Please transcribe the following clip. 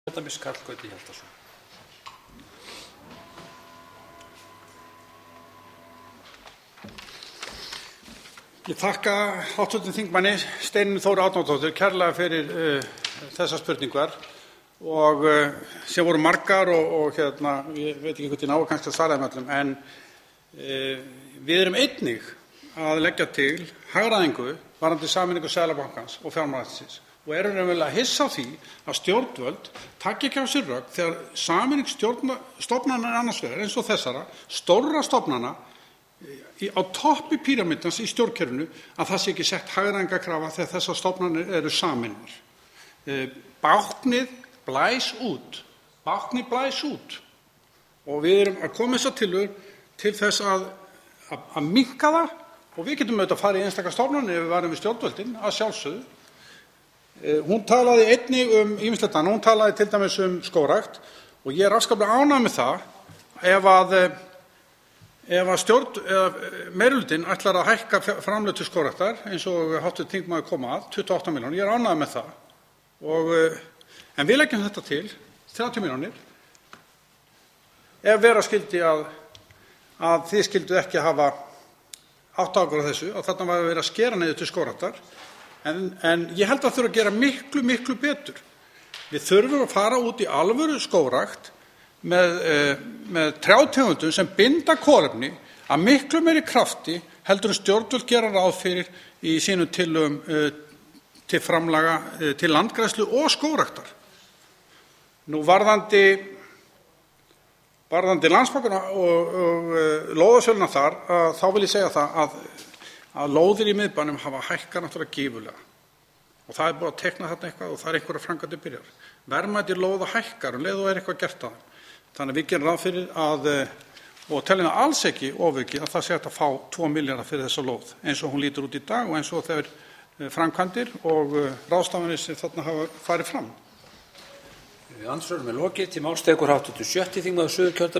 Karl Gauti Hjaltason. Ég þakka hv. þingmanni Steinunni Þóru Árnadóttur kærlega fyrir þessar spurningar og sem voru margar og ég veit ekki hvort ég nái kannski að svara þeim öllum, en við erum einnig að leggja til hagræðingu varðandi sameiningu Seðlabankans og Fjármálaeftirlitsins og erum raunverulega hissa á því að stjórnvöld taki ekki á sig rök þegar sameining stofnana annars vegar eins og þessara stórra stofnana á toppi píramídans í stjórnkerfinu, að það sé ekki sett hagræðingarkrafa þegar þessar stofnanir eru sameinaðar. Báknið blæs út og við erum að koma þessar tillögur til þess að minnka það, og við getum auðvitað að fara í einstaka stofnanir ef við varum við stjórnvöldin, að sjálfsögðu. Hún talaði einnig ýmislegt annað. Hún talaði til dæmis skógrækt og ég er afskaplega ánægður með það ef meirihlutinn ætlar að hækka framlög til skógræktar eins og hv. þingmaður kom að 28 milljónir. Ég er ánægður með það. En við leggjum þetta til 30 milljónir ef vera skyldi að þið skylduð ekki hafa átt áhuga á þessu, að þarna var verið að skera niður til skógræktar. En ég held að þurfa að gera miklu betur. Við þurfum að fara út í alvöru skógrækt með trjátegundum sem binda kolefni að miklu meiri krafti heldur en stjórnvöld gera ráð fyrir í sínum tillögum til framlaga til landgræðslu og skógræktar. Nú varðandi Landsbankana og lóðasöluna þar, þá vil ég segja það að lóðir í miðbænum hafa hækkað náttúrulega gífurlega og það er búið að teikna þarna eitthvað og það er einhverjar framkvæmdir byrjar. Verðmæti lóða hækkar leið og eitthvað gert að þeim. Þannig að við gerum ráð fyrir og teljum það alls ekki ofvikið að það sé hægt að fá 2 milljarða fyrir þessa lóð eins og hún lítur út í dag og eins og þeir framkvæmdir og ráðstafanir sem þarna hafa farið fram. Andsvörum er lokið. Til máls tekur hv. 6. þingmaður Suðurkjördæmis